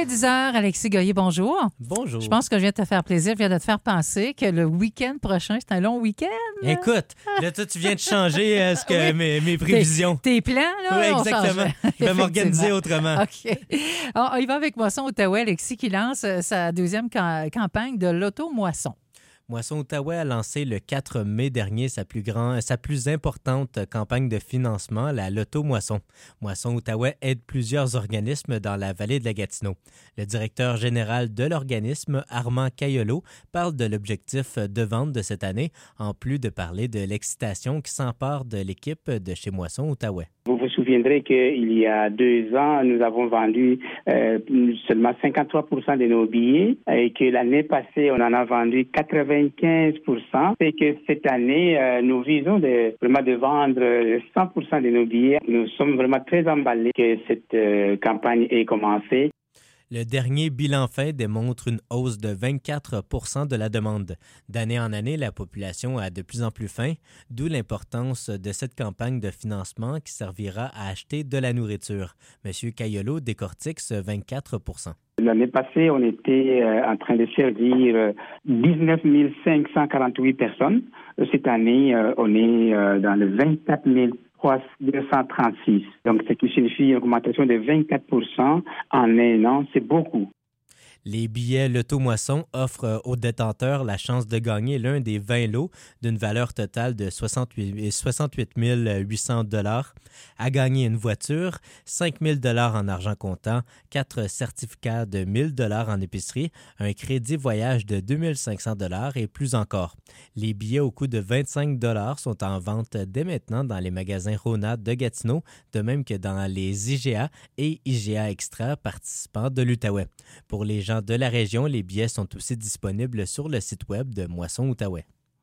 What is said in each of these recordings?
10 heures, Alexis Goyer, bonjour. Bonjour. Je pense que je viens de te faire plaisir, je viens de te faire penser que le week-end prochain, c'est un long week-end. Écoute, là, toi, tu viens de changer mes prévisions. Tes plans, là? Oui, exactement. Je vais m'organiser autrement. OK. Alors, il va avec Moisson-Outaouais, Alexis, qui lance sa deuxième campagne de l'auto-moisson. Moisson-Outaouais a lancé le 4 mai dernier sa plus importante campagne de financement, la Loto-Moisson. Moisson-Outaouais aide plusieurs organismes dans la vallée de la Gatineau. Le directeur général de l'organisme, Armand Caiolo, parle de l'objectif de vente de cette année, en plus de parler de l'excitation qui s'empare de l'équipe de chez Moisson-Outaouais. Vous vous souviendrez qu'il y a 2 ans, nous avons vendu seulement 53% de nos billets et que l'année passée, on en a vendu 95%. Et que cette année, nous visons vraiment de vendre 100% de nos billets. Nous sommes vraiment très emballés que cette campagne ait commencé. Le dernier bilan fait démontre une hausse de 24 % de la demande. D'année en année, la population a de plus en plus faim, d'où l'importance de cette campagne de financement qui servira à acheter de la nourriture. M. Caiolo décortique ce 24 %. L'année passée, on était en train de servir 19 548 personnes. Cette année, on est dans le 24 236. Donc, ce qui signifie une augmentation de 24 % en un an. C'est beaucoup. Les billets Loto-Moisson offrent aux détenteurs la chance de gagner l'un des 20 lots d'une valeur totale de 68 800 $, à gagner une voiture, 5 000 $ en argent comptant, 4 certificats de 1 000 $ en épicerie, un crédit voyage de 2 500 $ et plus encore. Les billets au coût de 25 $ sont en vente dès maintenant dans les magasins Rona de Gatineau, de même que dans les IGA et IGA Extra participants de l'Outaouais. Pour les gens de la région, les billets sont aussi disponibles sur le site web de Moisson-Outaouais.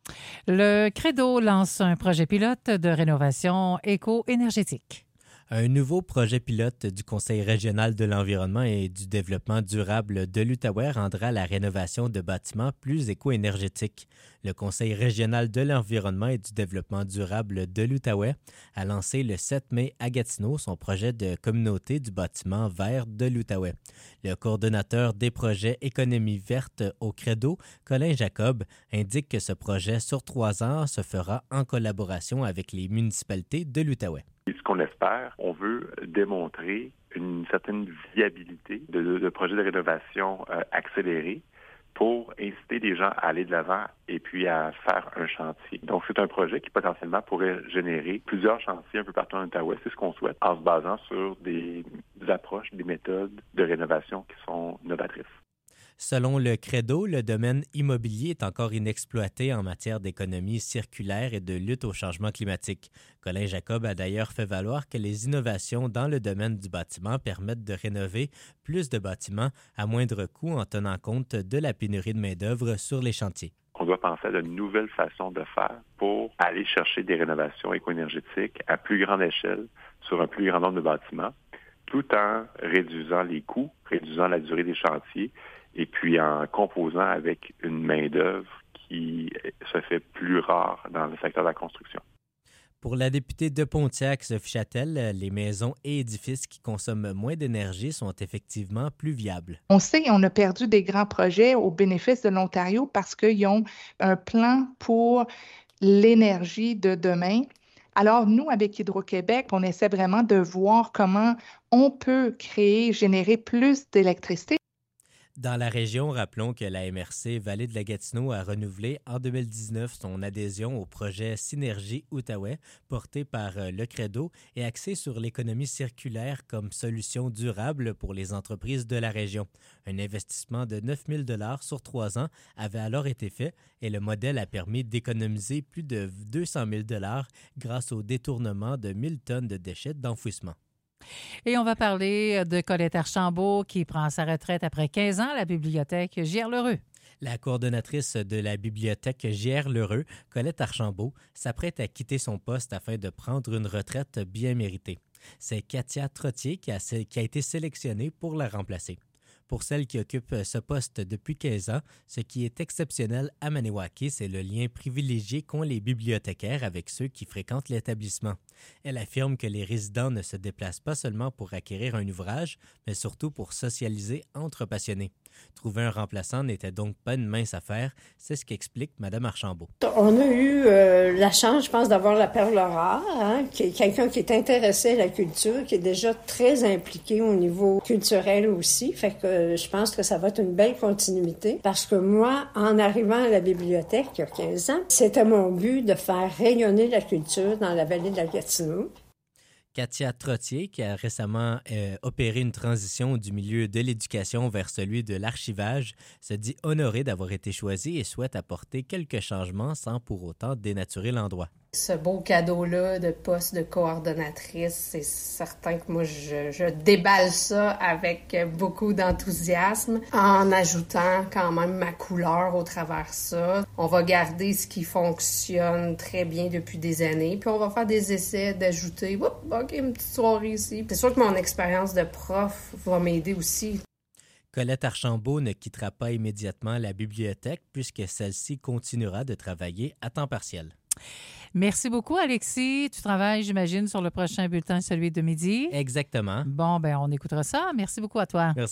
Le Credo lance un projet pilote de rénovation éco-énergétique. Un nouveau projet pilote du Conseil régional de l'environnement et du développement durable de l'Outaouais rendra la rénovation de bâtiments plus éco-énergétiques. Le Conseil régional de l'environnement et du développement durable de l'Outaouais a lancé le 7 mai à Gatineau son projet de communauté du bâtiment vert de l'Outaouais. Le coordonnateur des projets Économie verte au Credo, Colin Jacob, indique que ce projet sur 3 ans se fera en collaboration avec les municipalités de l'Outaouais. Ce qu'on espère, on veut démontrer une certaine viabilité de projets de rénovation accélérés pour inciter les gens à aller de l'avant et puis à faire un chantier. Donc, c'est un projet qui potentiellement pourrait générer plusieurs chantiers un peu partout en Outaouais. C'est ce qu'on souhaite en se basant sur des approches, des méthodes de rénovation qui sont novatrices. Selon le Credo, le domaine immobilier est encore inexploité en matière d'économie circulaire et de lutte au changement climatique. Colin Jacob a d'ailleurs fait valoir que les innovations dans le domaine du bâtiment permettent de rénover plus de bâtiments à moindre coût en tenant compte de la pénurie de main-d'œuvre sur les chantiers. On doit penser à de nouvelles façons de faire pour aller chercher des rénovations éco-énergétiques à plus grande échelle sur un plus grand nombre de bâtiments, tout en réduisant les coûts, réduisant la durée des chantiers, et puis en composant avec une main-d'œuvre qui se fait plus rare dans le secteur de la construction. Pour la députée de Pontiac, Sophie Châtel, les maisons et édifices qui consomment moins d'énergie sont effectivement plus viables. On sait qu'on a perdu des grands projets au bénéfice de l'Ontario parce qu'ils ont un plan pour l'énergie de demain. Alors, nous, avec Hydro-Québec, on essaie vraiment de voir comment on peut générer plus d'électricité. Dans la région, rappelons que la MRC Vallée de la Gatineau a renouvelé en 2019 son adhésion au projet Synergie Outaouais porté par le Credo et axé sur l'économie circulaire comme solution durable pour les entreprises de la région. Un investissement de 9 000 $ sur 3 ans avait alors été fait et le modèle a permis d'économiser plus de 200 000 $ grâce au détournement de 1000 tonnes de déchets d'enfouissement. Et on va parler de Colette Archambault qui prend sa retraite après 15 ans à la bibliothèque J.R. Lheureux. La coordonnatrice de la bibliothèque J.R. Lheureux, Colette Archambault, s'apprête à quitter son poste afin de prendre une retraite bien méritée. C'est Katia Trottier qui a été sélectionnée pour la remplacer. Pour celle qui occupe ce poste depuis 15 ans, ce qui est exceptionnel à Maniwaki, c'est le lien privilégié qu'ont les bibliothécaires avec ceux qui fréquentent l'établissement. Elle affirme que les résidents ne se déplacent pas seulement pour acquérir un ouvrage, mais surtout pour socialiser entre passionnés. Trouver un remplaçant n'était donc pas une mince affaire, c'est ce qu'explique Mme Archambault. On a eu la chance, je pense, d'avoir la perle rare, qui est quelqu'un qui est intéressé à la culture, qui est déjà très impliqué au niveau culturel aussi. Fait que je pense que ça va être une belle continuité. Parce que moi, en arrivant à la bibliothèque il y a 15 ans, c'était mon but de faire rayonner la culture dans la vallée de la Gatineau. Katia Trottier, qui a récemment opéré une transition du milieu de l'éducation vers celui de l'archivage, se dit honorée d'avoir été choisie et souhaite apporter quelques changements sans pour autant dénaturer l'endroit. Ce beau cadeau-là de poste de coordonnatrice, c'est certain que moi, je déballe ça avec beaucoup d'enthousiasme en ajoutant quand même ma couleur au travers ça. On va garder ce qui fonctionne très bien depuis des années, puis on va faire des essais d'ajouter, OK, une petite soirée ici. C'est sûr que mon expérience de prof va m'aider aussi. Colette Archambault ne quittera pas immédiatement la bibliothèque puisque celle-ci continuera de travailler à temps partiel. Merci beaucoup, Alexis. Tu travailles, j'imagine, sur le prochain bulletin, celui de midi. Exactement. Bon, ben on écoutera ça. Merci beaucoup à toi. Merci.